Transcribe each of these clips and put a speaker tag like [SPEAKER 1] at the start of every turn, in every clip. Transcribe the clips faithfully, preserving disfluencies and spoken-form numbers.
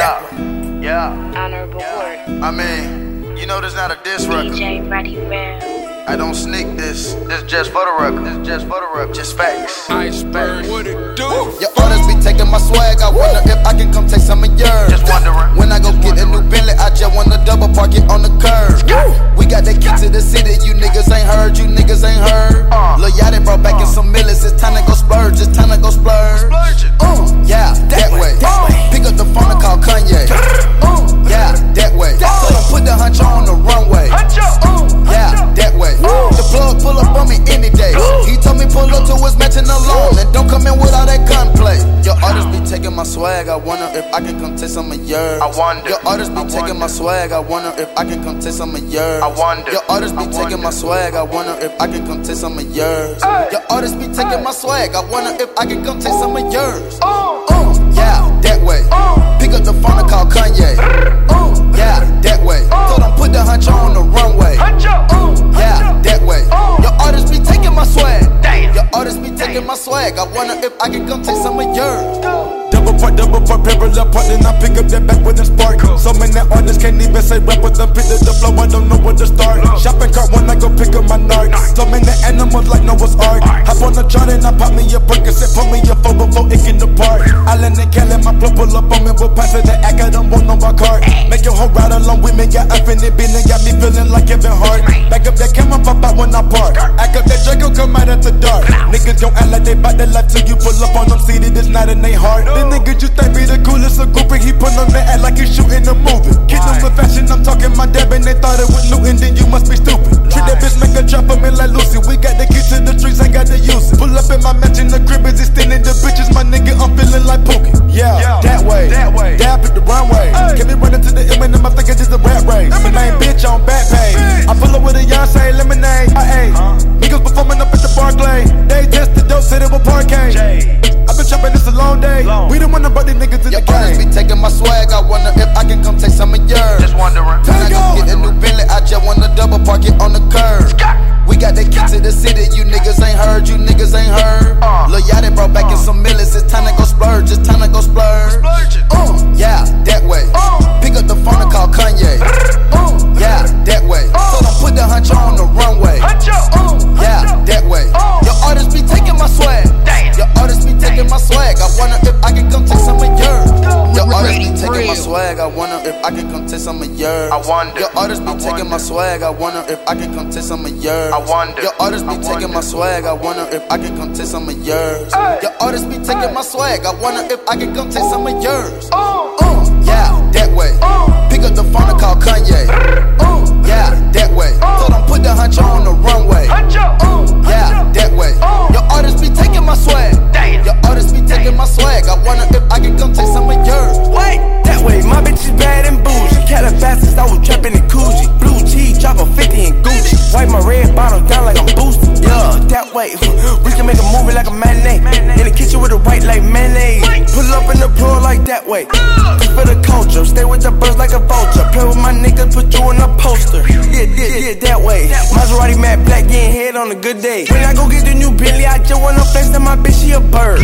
[SPEAKER 1] Yeah, yeah.
[SPEAKER 2] Honorable Ward.
[SPEAKER 1] I mean, you know this not a diss record.
[SPEAKER 2] D J Ready Bell.
[SPEAKER 1] I don't sneak this. This just for the record. This just for the record. Just facts.
[SPEAKER 3] Iceberg, what it do?
[SPEAKER 4] Your orders be taking my swag. I wonder if I can come take some of yours.
[SPEAKER 1] Just wondering.
[SPEAKER 4] When I go get a new Bentley, I just wanna double park it on the curb. We got that key to the city. You niggas ain't heard. You niggas ain't heard.
[SPEAKER 1] Uh.
[SPEAKER 4] Lil' Yachty brought back in some millions. It's time to go splurge. It's time to go splurge.
[SPEAKER 1] Splurge it.
[SPEAKER 4] Uh, yeah, that, way.
[SPEAKER 1] that way.
[SPEAKER 4] Pick up the phone and call Kanye. Uh, yeah, that way. So I put the hunch on the runway.
[SPEAKER 1] Hunch up.
[SPEAKER 4] Uh, yeah, that way. The plug pull up on me any day. He told me pull up to his matching alone. And don't come in with all that gunplay. Your artists be taking my swag. I wonder if I can come take some of yours.
[SPEAKER 1] I wonder.
[SPEAKER 4] Your artists be
[SPEAKER 1] I
[SPEAKER 4] taking
[SPEAKER 1] wonder.
[SPEAKER 4] my swag. I wonder if I can come take some of yours.
[SPEAKER 1] I wonder.
[SPEAKER 4] Your artists be
[SPEAKER 1] I
[SPEAKER 4] taking my
[SPEAKER 1] wonder.
[SPEAKER 4] swag. I wonder if I can come take some of yours. Your artists be taking my swag. I wonder if I can come take some of yours. Uh, yeah, that way. Pick up the phone and call Kanye. Uh, yeah, that way. Told him put the hunch on the runway.
[SPEAKER 1] Hunch up.
[SPEAKER 4] Uh, yeah, that way. Your artists be taking my swag.
[SPEAKER 1] Damn.
[SPEAKER 4] Your artists be taking my swag. I wonder if I can come take some of yours.
[SPEAKER 3] Double part, double part, parallel part, then I pick up that back with a spark. So many artists can't even say rap with them, pick up the flow, I don't know where to start. Shopping cart when I go pick up my narc. So many animals like Noah's Ark. Hop on the chart and I pop me a Percocet, put me a four before it can depart. Island and Cali, my plug pull up on me, we'll pass it the act, I don't want no my cart. Make your whole ride along with me, got up in it, and got me feeling like Kevin Hart. Back up that camera, pop out when I park. Act up that Draco, come out at the dark. Niggas gon' act like they bout their life till you pull up on them, see that it's not in they heart. The nigga you think be the coolest, a groupie, he put on the act like he shooting a movie. Kid them with fashion, I'm talking my dab, and they thought it was looting, then you must be stupid. Treat that bitch, make a drop of me like Lucy. We got the key to the streets, ain't got to use it. Pull up in my mansion, the crib is extending, the bitches, my nigga, I'm feeling like Pookie. Yeah,
[SPEAKER 1] Yeah,
[SPEAKER 3] that way,
[SPEAKER 1] that way.
[SPEAKER 3] Dab pick the runway.
[SPEAKER 1] Hey.
[SPEAKER 3] Can me running to the end when I'm thinking just a rap race. The main bitch on back page. I pull up with a Beyonce lemonade. I ate. Niggas performing up at the Barclay. They test the dope, said it was parquet. I've been chopping this a long day.
[SPEAKER 1] Long.
[SPEAKER 3] We the one about these niggas in
[SPEAKER 4] Your
[SPEAKER 3] the
[SPEAKER 4] artists
[SPEAKER 3] game.
[SPEAKER 4] be taking my swag. I wonder if I can come take some of yours.
[SPEAKER 1] Just wondering.
[SPEAKER 4] When I go get a new Bentley, I just wanna double park it on the curb. We got that key to the city. You niggas ain't heard. You niggas ain't heard.
[SPEAKER 1] Uh.
[SPEAKER 4] Lil' Yachty brought back in some millions. It's time to go splurge. It's time to go splurge.
[SPEAKER 1] Splurge it.
[SPEAKER 4] Uh, yeah, that way. Pick up the phone and call Kanye. Uh, yeah, that way. So don't put the hunch on the runway.
[SPEAKER 1] Hunch up.
[SPEAKER 4] Uh, yeah, that way. Your artists be taking my swag.
[SPEAKER 1] Damn.
[SPEAKER 4] Your artists be taking my swag. I wonder if I can come take some of yours. Your artists be taking my swag. I wonder if I can come take some of yours.
[SPEAKER 1] I wonder.
[SPEAKER 4] Your artists be
[SPEAKER 1] I
[SPEAKER 4] taking my
[SPEAKER 1] wonder.
[SPEAKER 4] swag. I wonder if I can come take some of yours.
[SPEAKER 1] I wonder.
[SPEAKER 4] Your artists be
[SPEAKER 1] I
[SPEAKER 4] taking my
[SPEAKER 1] wonder.
[SPEAKER 4] swag. I wonder if I can come take some of yours.
[SPEAKER 1] Hey.
[SPEAKER 4] Your artists be taking
[SPEAKER 1] Hey.
[SPEAKER 4] my swag. I wonder if I can come take some of yours.
[SPEAKER 1] Uh.
[SPEAKER 4] Uh, yeah, that way. Pick up the phone and call Kanye. Uh, yeah, that way. Told him put the hunch on the runway.
[SPEAKER 1] Hunch up.
[SPEAKER 4] Uh, yeah, that way. Your artists be taking my swag.
[SPEAKER 1] Damn.
[SPEAKER 4] Your artists be taking my swag. I wonder if I can come take some of yours.
[SPEAKER 5] Wait, that way, my bitch is bad and bougie. Calabasas, I was trapping in Coogee. Blue cheese, drop a fifty in Gucci. Wipe my red bottle down like I'm boosting. Yeah, that way, we can make a movie like a matinee. In the kitchen with a white like mayonnaise. Pull up in the floor like that way. Just for the culture, stay with the birds like a vulture. Play with my niggas, put you in a poster. Yeah, yeah, yeah, that way. Maserati matte black, getting head on a good day. When I go get the new Bentley, I just wanna flex that my bitch, she a bird.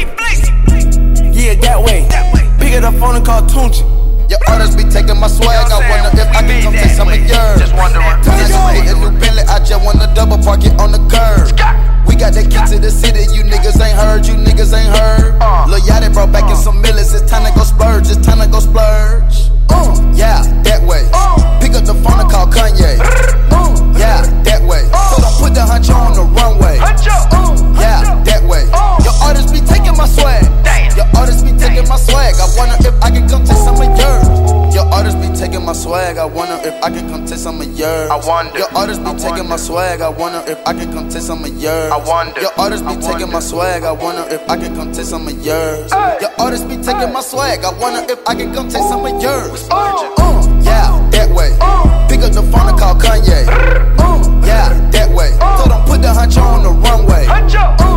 [SPEAKER 5] Yeah, that way. Pick it up phone and call Tunchi.
[SPEAKER 4] Your artists be taking my swag. I wonder if I can come take some of yours.
[SPEAKER 1] Just wondering.
[SPEAKER 4] When I go get a new Bentley, I just wanna double park it on the curb. We got that key to the city. You niggas ain't heard. You niggas ain't heard.
[SPEAKER 1] Uh.
[SPEAKER 4] Lil' Yachty brought back in some millions. It's time to go splurge. It's time to go splurge. Uh, yeah, that way. Pick up the phone and call Kanye. Uh, yeah, that way. So don't put the hunch on the runway.
[SPEAKER 1] Hunch up.
[SPEAKER 4] Uh, yeah, that way. Your artists be taking my swag.
[SPEAKER 1] Damn.
[SPEAKER 4] Your artists be taking my swag. I wonder if I can come take some of yours. Your artists be taking my swag. I wonder if I can come take some of yours.
[SPEAKER 1] I wonder.
[SPEAKER 4] Your artists be
[SPEAKER 1] I
[SPEAKER 4] taking my
[SPEAKER 1] wonder.
[SPEAKER 4] swag. I wonder if I can come take some of yours.
[SPEAKER 1] I wonder.
[SPEAKER 4] Your artists be
[SPEAKER 1] I
[SPEAKER 4] taking my
[SPEAKER 1] wonder.
[SPEAKER 4] swag. I wonder if I can come take some of yours.
[SPEAKER 1] Hey.
[SPEAKER 4] Your artists be taking my swag. I wonder if I can come take some of yours.
[SPEAKER 1] Splurge it.
[SPEAKER 4] Uh, yeah, that way. Pick up the phone and call Kanye. Uh, yeah, that way. Told him put the hunch on the runway.
[SPEAKER 1] Hunch up.
[SPEAKER 4] Uh,